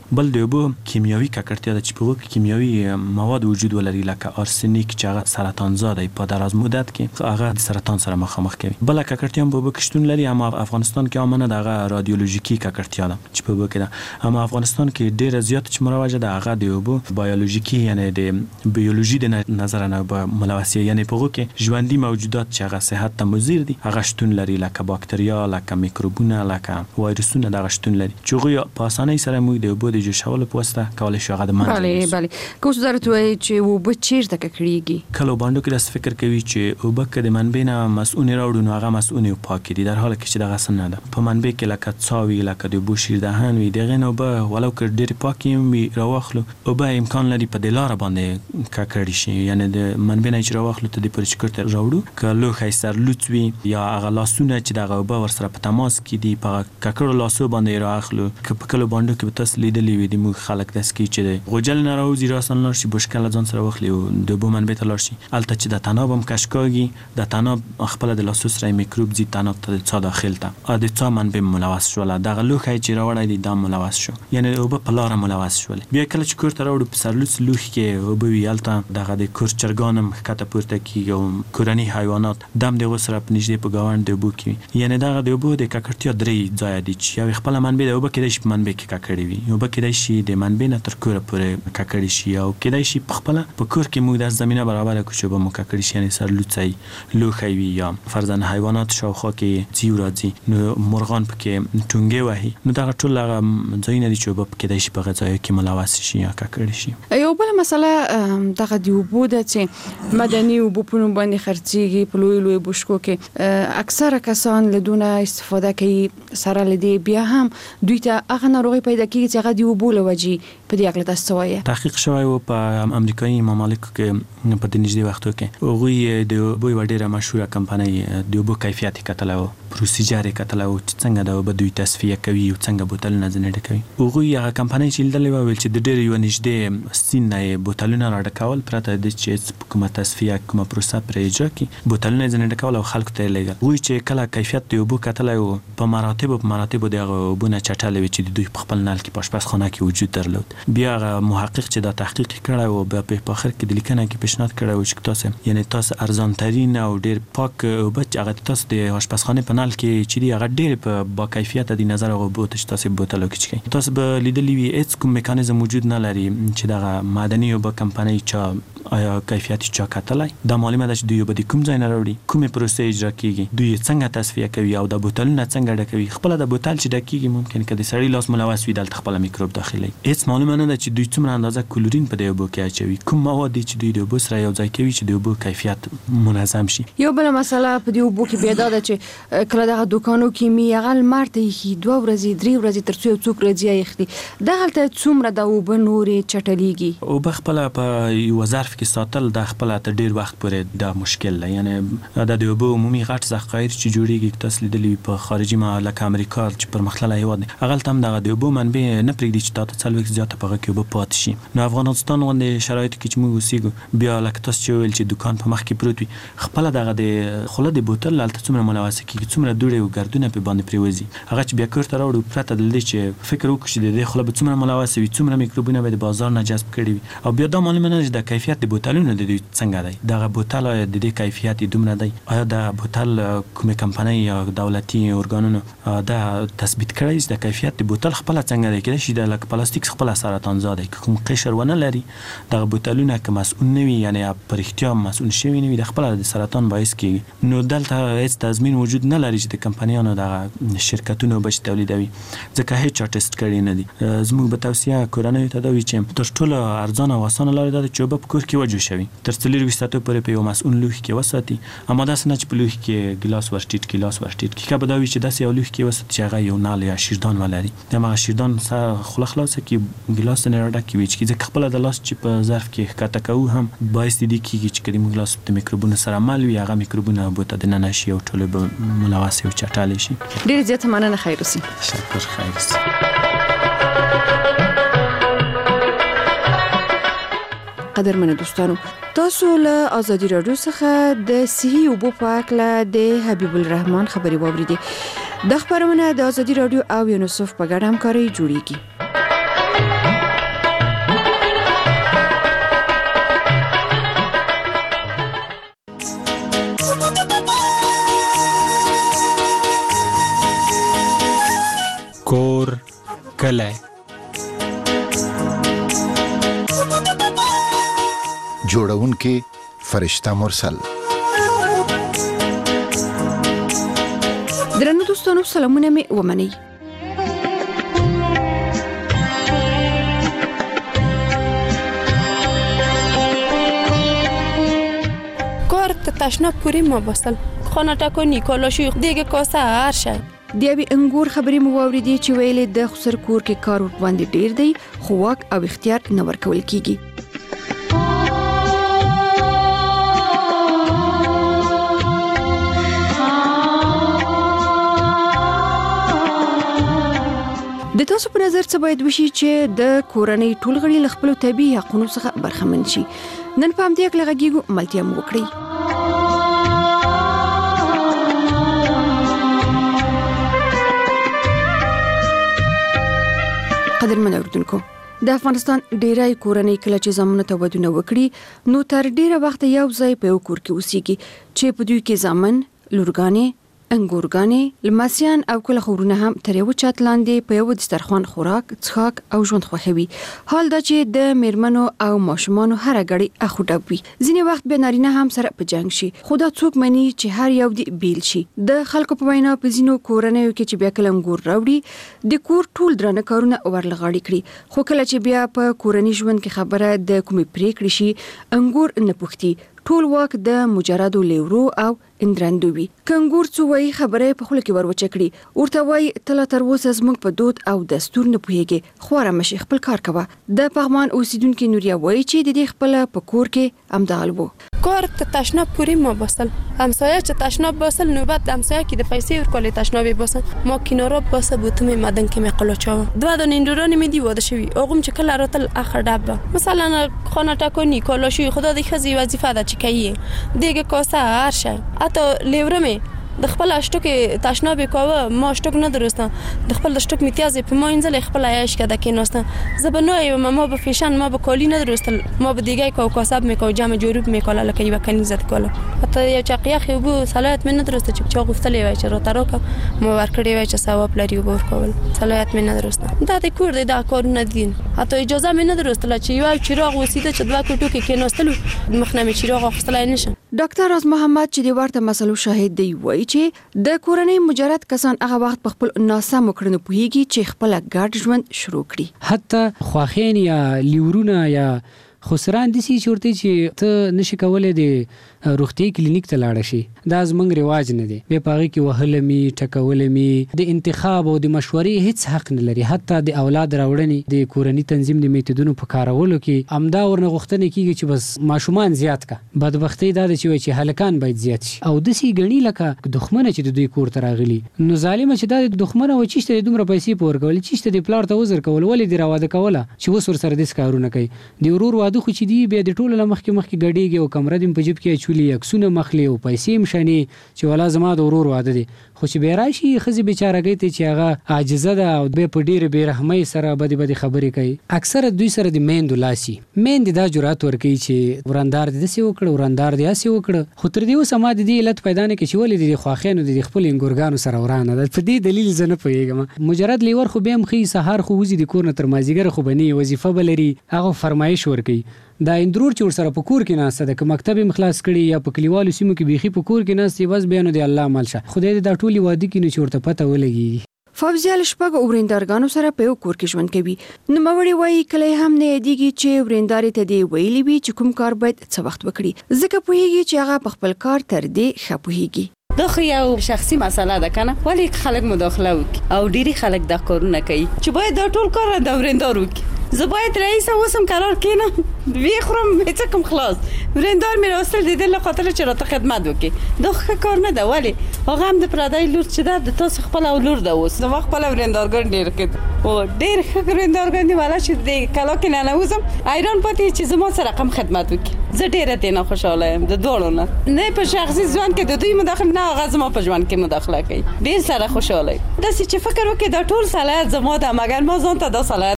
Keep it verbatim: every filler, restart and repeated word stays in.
بل د اوبو کیمیاوي ککړتیا د چې په اوبو کې کیمیاوي مواد وجود ولري لکه ارسنیک چې هغه سرطان زاده په دراز مدت کې هغه د سرطان سره مخامخ کوي. بل ککړتیا په اوبو کې شتون لري، اما افغانستان کې عامه د هغه رادیولوژیکي ککړتیا ده چې په اوبو کې ده. اما افغانستان کې ډیره زیات چې مروجه ده هغه د اوبو بایولوژیکي یعنی د بیولوژي د نظر نه به ملوث، یعنی په اوبو کې ژوندۍ موجودات چې هغه صحت ته مضر دي هغه شتون لري، لکه باکتریا، لکه میکروبونه، لکه وایرسونه دغه شتون لري چې هغه په اسانۍ سره موږ د اوبو د جوشولو په واسطه کولای شو هغه د منځ. بله بله که اوس درته وایي چې اوبه چیرته ککړېږي؟ کله باندې کې داسې فکر کوي چې اوبه که د منبع نه مسؤونې راوړو نو هغه مسؤونې او پاکې دي، در حاله کې چې دغه څه نه ده. په منبع کې لکه څاوي، لکه د اوبو شیردهن وي، دغې نه اوبه ولو که ډېرې پاکې هم وي راواخلو اوبه امکان لري په دې لاره باندې ککړې شي، یعنی د منبع نه چې راواخلو ته دې پورې چې کور ته راوړو که لوښی سرلوڅ وي یا هغه لاسونه چې دغه اوبه ورسره په تماس کې دي په ککړو لاسو باندې رااخلو. که په کلو باندې کې به تاسو لیدلي وي د موږ خلک داسې کوي چې د غوجل نه راوځي راسن لاړ شي بشکل ځان سره واخلي او د اوبو منبع ته لاړ شي، هلته چې د تناب هم کش کاږي، د تناب خپله د لاسو سره میکروب ځي تناب ته د څا داخل ته د څا منبع ملوث شوله، دغه لوښی چې راوړی دی دا ملوث شو، یعنی اوبه په لاره ملوث شولې. بیا کله چې کور ته راوړو په سرلوڅ لوښي کې اوبه وي هلته دغه د کور چرګان هم ښکته پورته کېږي او کورني حیوانات دم د هغو سره په نږدې په ګاونډ د اوبو کې وي. یعنی دغه د اوبو د ککړتیا درې ځایه دي چې یو خپله منبع د اوبه کېدای شي په منبع کې ککړې وي، اوبه کېدای شي د منبع نه تر کوره پورې ککړې شي، او کېدای شي په خپله په کور کې موږ د زمینه برابره کړو چې اوبه مو ککړې شي، یعنی سرلوڅی لوښی وي یا فرضاً حیوانات شاوخوا کې ځي راځي نو مرغان پکې ټونګې وهي، نو دغه ټول هغه ځایونه دي چې اوبه کېدای شي په هغه ځایو کې ملوث شي یا ککړې شي. یو بله مسله دغه د اوبو ده چې مدني اوبو په نوم باندې خرڅېږي په لوی لوی بشکو کې، اکثره کسان له دونه استفاده کوي، سره له دې بیا هم دوی ته هغه ناروغي پیدا کېږي چې هغه د اوبو له وجې. په دې هکله تاسو څه وایئ؟ تحقیق شوی و په امریکایي ممالکو کې په دې نږدې وختو کې، هغوی د اوبو یوه ډېره مشهوره کمپنۍ د اوبو کیفیت یې کتلی و، پروسیجر یې کتلی و چې څنګه د اوبه دوی تصفیه کوي او څنګه بوتلونه ځینې ډکوي. هغوی هغه کمپنۍ چې لیدلې وه ویل چې د ډېرې یوه نږدې سیند نه یې بوتلونه راډکول پرته د چې کومه تصفیه کومه پروسه پرې اجرا کړي، بوتلونه یې ځینې ډکول او خلکو ته یې لیږل. هغوی چې کله کیفیت د اوبو کتلی و په مراتبو په مراتبو د هغه اوبو نه چټلې وې چې د دوی په خپل نل کې په اشپزخانه کې وجود درلود. بیا هغه محقق چې دا تحقیق کړی و بیا په آخر کې د لیکنه کې پیشنهاد کړی و چې تاسو یعنی تاسو ارزان ترین او ډېر پاک اوبه چې هغه تاسو د اشپزخانه په نل کې چې دی هغه ډېر په با کیفیت د نظر هغه اوبه چې تاسو بوتلو کې چښئ، تاسو به لیدلی وي هیڅ کوم میکانیزم وجود نه لري چې دغه معدني اوبه کمپنۍ چا آیا کیفیت چا کتلی، دا معلومه ده چې دوی اوبه د کوم ځای نه راوړي، کومې پروسې اجرا کېږي، دوی څنګه تصفیه کوي او د بوتلونه څنګه ډکوي. خپله د بوتل چې ډکېږي ممکن که د سړي لاس ملوث وي دلته خپله میکروب داخلوي، هیڅ معلومه نه ده چې دوی څومره اندازه کلورین په دې اوبو کې اچوي، کوم مواد دي چې دوی د اوبو سره یو ځای کوي چې د اوبو کیفیت منظم شي. یو بله مسله په دې اوبو کې بیا دا ده چې کله دغه دوکانو کې مي هغه لمر ته ایښي دوه ورځې درې ورځې تر څو یو څوک راځي ایښلي، دغلته څومره د اوبه نورې چټلیږي؟ اوبه خپله په یوه ظرف کې ساتل د خپله تر ډېر وخت پورې دا مشکل ده، یعنی دا د اوبو عمومي غټ ذخایر چې جوړېږي تاسو لیدلي وي په خارجي لکه امریکا چې پرمختللی هېواد دی هغلته هم دغه د اوبو منبع نه پرېږدي چې تا ته څلوېښت زیاته په هغه کې اوبه پاتې شي. نو افغانستان غوندې شرایطو کې چې موږ اوسېږو بیا لکه تاسو چې وویل چې دوکان په مخ کې پروت وي خپله دغه د خوله د بوتل هلته څومره ملوثه کېږي، څومره دوړې او ګردونه پرې باندې پرېوځي، هغه چې بیا کور ته راوړو پرته د دې چې فکر وکړو چې د دې خوله به څومره ملوثه وي، څومره میکروبونه به د بازار نه جذب کړي وي، او بیا دا معلومه نه ده چې د کیفیت د بوتلونو د دوی څنګه دی، دغه بوتل آیا د دې کیفیت یې دومره دی، آیا د بوتل کومې کمپنۍ یا دولتي ارګانونو دا تثبیت کړی چې د کیفیت د بوتل خپله څنګه دی، کېدای شي د لکه پلاستیک خپله سرطان زا دی، که کوم قشر ونه لري دغه بوتلونه که مسئول نه وي یعنی په رښتیا مسئول شوي نه وي د خپله د سرطان باعث کېږي. نو دلته هېڅ تضمین وجود نه لري چې د کمپنیانو دغه شرکتونه اوبه چې تولیدوي ځکه هېڅ چا ټسټ کړي نه دي. زموږ به توصیه کورنیو ته دا وي چې تر ټولو ارزانه او اسانه لاره دا ده چې اوبه په کور کې وجوشوي، تر څلورویشت ساعتو پورې په یو مسئول لوښي کې وساتي، اما داسې نه چې په لوښي کې ګیلاس ورټیټ کړي لاس ورټیټ کړي، که به دا وي چې داسې یو لوښي کې وساتي چې هغه یو نل یا شیردان ولري، د همغه شیردان سره خوله خلاصه کړي ګیلاس ته نه راډک کړي وچ کړي، ځکه خپله د لاس چې په ظرف کې ښکته کوو هم باعث د دې کېږي چې که د موږ لاس د میکروبونو سره مل وي هغه میکروبونه اوبو ته دننه شي او ټولې به ملوثې او چټلې شي. ډېرې زیاته مننه، خیر اوسي. تشکر، خیر اوسي. قدرمنو دوستانو، تاسو له ازادي راډیو څخه د صحي اوبو په اړه د حبیب الرحمن خبرې واوریدې. د خبرونه د ازادي راډیو او یونیسف په ګډه همکاري جوړیږي. کلی. جوړونکي فرشته مرسل. درنو دوستانو سلامونه می ومنئ. کار تشناب پوری ما باسل خانه تکانی کالاشوی دیگه کاسه هر شي. د یوې انګور خبرې مو واورېدې چې ویلې د خسر کور کې کار ورباندې ډیر دی خو واک او اختیار نه ورکول کیږي. د تاسو په نظر څه باید وشي چې د کورنۍ ټول غړي له خپلو طبیعي حقونو څخه برخمن شي؟ نن په همدې اړه غږیږو، ملتیا مو وکړئ. قدرمن اوریدونکو، د افغانستان ډیری کورنۍ کله چې زامنو ته ودونه وکړي نو تر ډیره وخت یو ځای په یو کور کې اوسېږي چې په دوی کې زامن، لورګانې، انګورګانې، لمسیان او کله خورونه هم تر یو چت لاندې په یو دسترخوان خوراک، څښاک او ژوند خوښوي. حال دا چې د میرمنو او ماشومانو هر غړي اخوډه وي. ځینې وخت به نارینه هم سره په جنگ شي. خدا څوک مني چې هر یو دی بیل شي. د خلکو په وینا په ځینو کورنیو کې چې بیا کله انګور راوړي د کور ټول درنه کارونه ورلغړي کړي، خو کله چې بیا په کورنۍ ژوند کې خبره د کومې پریکړې شي انګور نه پوښتي. ټول واک د مجردو لیورو او اندرندو وي. کنګور څو وایي خبره په خوله کې وروچه کړي، ورته وایي تل تر اوسه زموږ په دود او دستور نه پوهیږي، خواره مشي خپل کار کوه. د پغمان اوسیدونکو نوریا وایي چې د دې خپل په کور کې امدغل وو. کار ته تشناب پوری ما باسل همسایه چې تشناب باسل نوبت د همسایه کې د پیسې ورکولې تشناب باسل ما کینارا باسه بوتم مدن کې مقلاچا دوا د نندوران می دی واده شوی اوغم چې کله راتل اخر دبه مثلا خانه تکونی کالاشوی خدا د خزي وظیفه ده چې کوي دیگه کاسه هر شي حتی لیورمه د خپل اشتو کې تشناب کوه ما اشتو نه درسته د خپل اشتو میتیاز په ما انزل خپل عیش کده کې نوسته زبنوي ما به فیشن ما به کالی نه درسته ما به دیگه کو کاسب میکو جمع جوروب میکاله لکه یو کنیزت کوله حتی یو چقیه خو بو صلاحیت من نه درسته چې چا غفتلې وای چې را تروکه ما ورکړې وای چې ثواب لري ور کول صلاحیت من نه درسته دا د کور د کار نه دین حتی اجازه من نه درسته چې یو چراغ وسیده چې دوا کوټو کې کېناستلو مخنمه چراغ خپل نشه. ډاکټر راز محمد چې د ورته مسلو شاهد دی وایي چې د کورنۍ مجرد کسان هغه وخت په خپل ناسم کړنو پوهیږي چې خپل ګډ ژوند شروع کړي. حتی خواخین یا لیورونه یا خسران دي چې ورته چې ته نشي کولای د روغتي کلینیک ته لاړ شي دا زمنګ رواج نه دی به پاغي کې وهلمي ټکولمي د انتخاب او د مشورې هیڅ حق نه لري. حتی د اولاد راوړنې د کورنۍ تنظیم د میتودونو په کارولو کې امدا ورنه غوښتنه کیږي چې بس ماشومان زیات کا بدبختی دا چې وي چې هلکان باید زیات شي او د سی غنی لکه دښمنه چې د دوی کور ته راغلي نو ظالم چې دا د دښمنه و چې د دومره پیسې پور کول چې د پلار ته وزر کول ولې د راواده کوله چې وسور سره د کارونه کوي د ورور واده خو چې دی به د ټولو مخکې مخکې غړيږي او کمره دې په جيب کې چولي یکسونه مخلي او پیسې مشاني چې ولا زما د ورور واده دي خو چې به راشي خزي بیچارهګي ته چې هغه عاجزه ده او به په ډیر بیرحمۍ سره بدی بدی خبرې کوي. اکثر دوی سره د میندو لاسي میند دا جرأت ورکوي چې ورندار دې سي وکړ ورندار دې سي وکړ خو تر دې وسما د دې علت پیدا نه کې چې ولې د خواخینو د خپل انګورګانو سره ورانه ده په دې دلیل زنه پويګم مجرد لیور خو به مخې سحر خو وزي د کور نه تر مازیګر خو بني وظیفه بلري هغه فرمایش ورکوي. دا اندرور چې ور سره په کور کې ناسته د مکتب مخلاص کړي یا په کلیوالو سیمو کې بيخي په کور کې ناسته بس بیانو دی الله مالشه خدای دې دا ټولي وادي کې نه چورته پته ولګي. فوزیال شپږ وریندارګانو سره په کور کې ژوند کوي. نو موري وایي کله هم نه دیږي چې ورینداري ته دی ویلي وي چې کوم کار باید څه وخت وکړي ځکه پوهیږي چې هغه په خپل کار تر دې خپوهیږي. دا خو یو شخصي مسله ده کنه ولی خلک مداخله وکي او ډيري خلک د کارونه کوي چې باید دا ټول کار د وریندار وکي. زه باید رئیس اوسم قرار کینم وی خورم هیڅ کوم خلاص وریندار مې راستل د دې لپاره چې راته خدمت وکي دا ښه کار نه ده ولی هغه هم د پردای لور چې ده د تاسو خپل لور ده اوس نو خپل وریندارګر ډیر کړ او ډیر ښه وریندارګر دی والا چې د کلا کې نه نوزم ایران پاتې چې زما سره کوم خدمت وکي زه ډیره تینا خوشاله یم د دوړو نه نه په شخصي ځوان کې د دوی مداخله نه هغه زما په ژوند کې مداخله کوي ډیر سره خوشاله یم د څه چې فکر وکي دا ټول صلاحیت زما ده مګر ما ځان ته دا صلاحیت